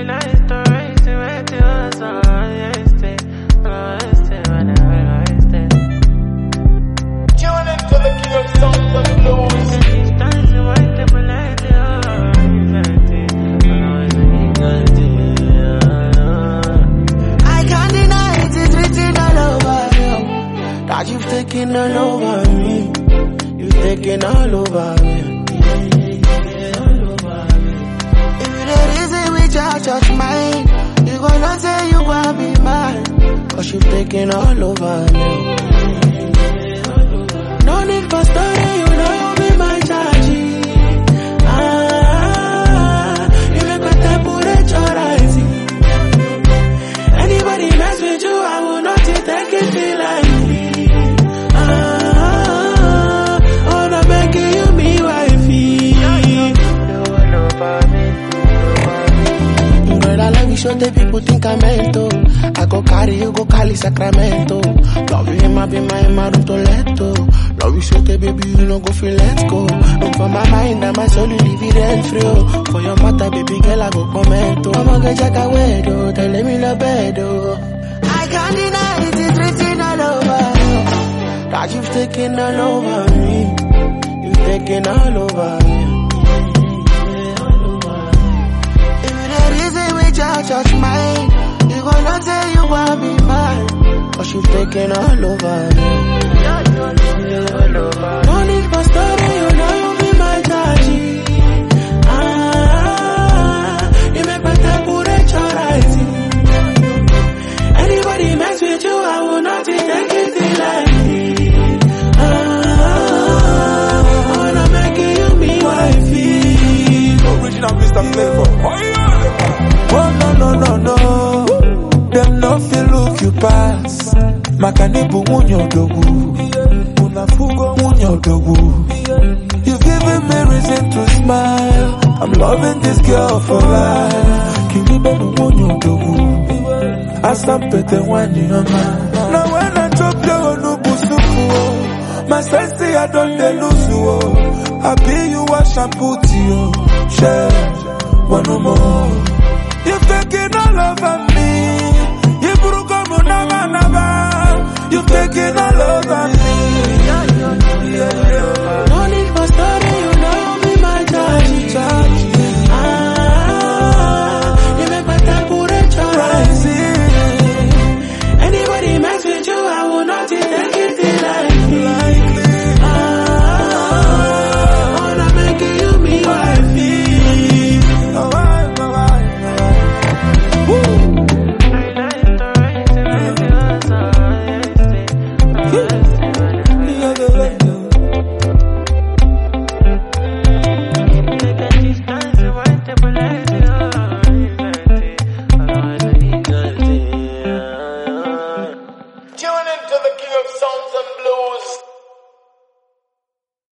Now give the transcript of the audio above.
You've taken all over me. You've taken all over me. If there is a way to touch mine, you gonna say you wanna be mine. Cause you've taken all over me. No need for story, you know you be my charge. You make my temperature rising. Anybody mess with you, I will not take it feel like me. Show the people think I'm mental. I go carry you, go Cali, Sacramento. Love you in my room to let go. Love you so the baby, you know go feel let go. Look for my mind and my soul, you leave it rent free. For your matter, baby girl, I go comment. I'ma get jack away, though. Tell me the bed, though. I can't deny it, it's written all over. That you've taken all over me. You've taken all over me. Touch mine, you gonna say you wanna be mine. Cause you've taken all over me. No need for story, you know you be my daddy. You make my temperature rising. Anybody mess with you, I will not take it lightly. I wanna make you me wifey. Original Mr. Flavor. Oh yeah. No. Them no feel look you pass. Makanibu munyo dogu. Unafugo munyo dogu. You've given me reason to smile. I'm loving this girl for life. Kinibenu munyo dogu. Asampete wani ama. Now when I drop your onubu my sense I don't lose you. I be you a shampoo to you. Share one more. You've taken all over me. You've taken all